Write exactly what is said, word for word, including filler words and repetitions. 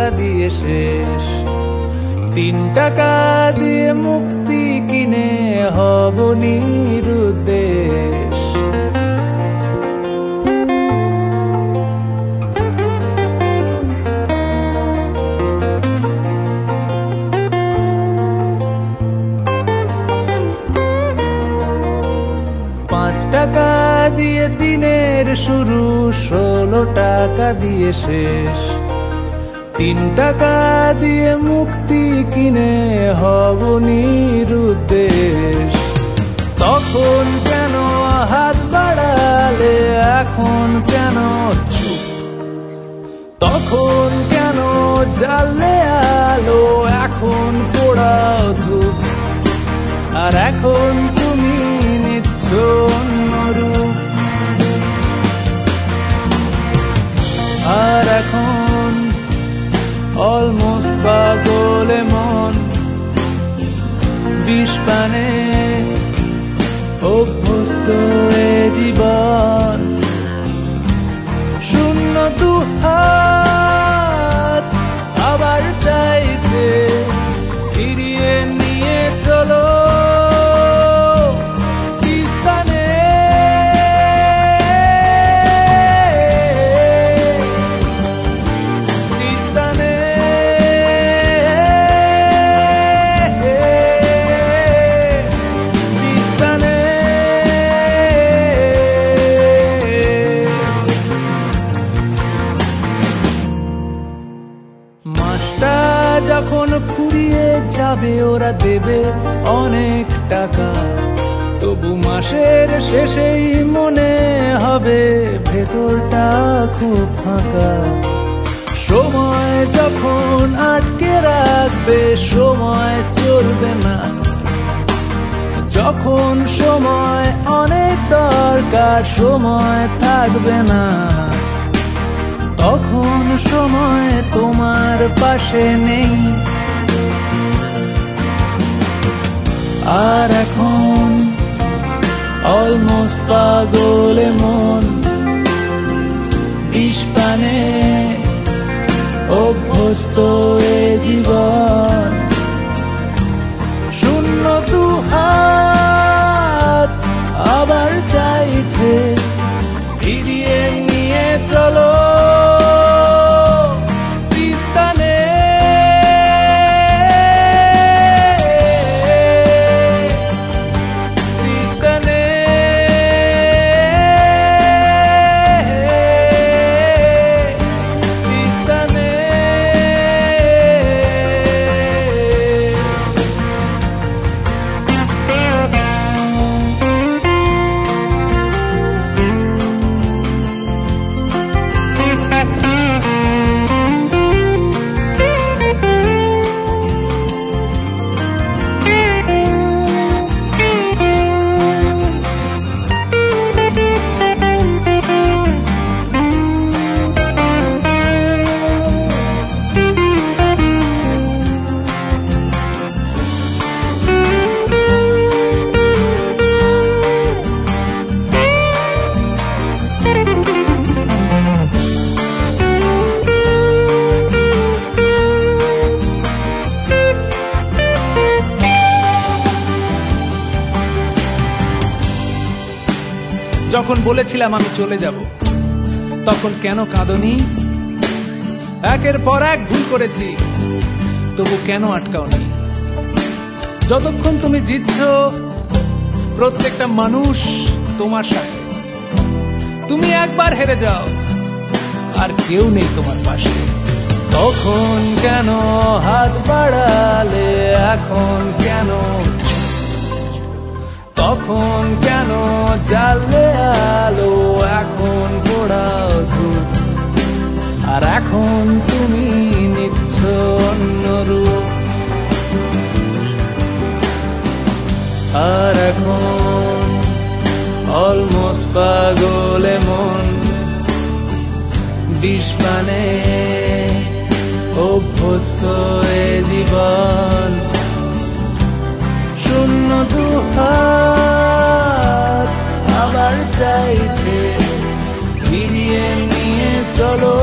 দিয়ে শেষ। তিন টাকা দিয়ে মুক্তি কিনে হব নিরুদ্দেশ। পাঁচ টাকা দিয়ে দিনের শুরু, ষোলো টাকা দিয়ে শেষ। তিন টাকা দিয়ে মুক্তি কিনে হব নিরুদ্দেশ। তখন কেন হাত বাড়ালে এখন কেন চুপ? তখন কেন জ্বালে আলো এখন পোড়াও ধূপ? আর এখন তুমি নিচ্ছ অন্য রূপ। আর এখন অলমোস্ট পাগলে মন, বিষ পানে অভ্যস্ত এ জীবন। শূন্য দু হাত আবার চাইছে ফিরিয়ে নিয়ে চলো। মাসটা যখন ফুরিয়ে যাবে ওরা দেবে অনেক টাকা, তবু মাসের শেষেই মনে হবে ভেতরটা খুব ফাঁকা। সময় যখন আটকে রাখবে সময় চলবে না, যখন সময় অনেক দরকার সময় থাকবে না, তখন সময় তোমার পাশে নেই। আর এখন অলমোস্ট পাগলে মন, বিষ পানে অভ্যস্ত এ জীবন। শূন্য দু হাত আবার চাইছে ফিরিয়ে নিয়ে চলো। যখন বলেছিলাম আমি চলে যাব, তখন কেন কাঁদনি? একের পর এক ভুল করেছি, তবু কেন আটকাওনি? যতক্ষণ তুমি জিতছ প্রত্যেকটা মানুষ তোমার সাথে, তুমি একবার হেরে যাও আর কেউ নেই তোমার পাশে। তখন কেন হাত বাড়ালে এখন কেন? তখন কেন জ্বালে আলো এখন পোড়াও ধূপ? আর এখন তুমি নিচ্ছ অন্য রূপ। আর এখন অলমোস্ট পাগলে মন, বিষ পানে অভ্যস্ত এ জীবন। শূন্য দু হাত আবার চাইছে ফিরিয়ে নিয়ে চলো।